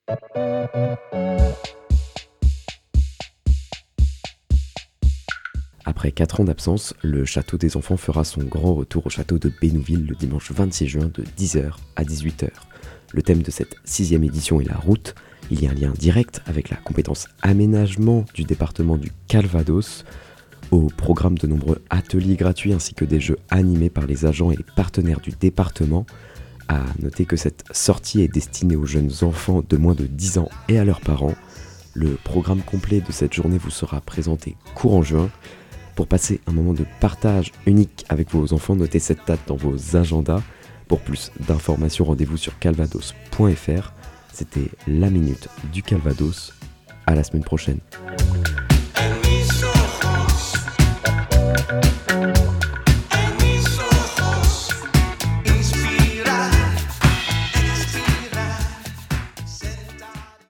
Après 4 ans d'absence, le Château des Enfants fera son grand retour au château de Bénouville le dimanche 26 juin de 10h à 18h. Le thème de cette 6e édition est la route. Il y a un lien direct avec la compétence aménagement du département du Calvados. Au programme de nombreux ateliers gratuits ainsi que des jeux animés par les agents et les partenaires du département. À noter que cette sortie est destinée aux jeunes enfants de moins de 10 ans et à leurs parents. Le programme complet de cette journée vous sera présenté courant juin. Pour passer un moment de partage unique avec vos enfants, notez cette date dans vos agendas. Pour plus d'informations, rendez-vous sur calvados.fr. C'était la Minute du Calvados. À la semaine prochaine.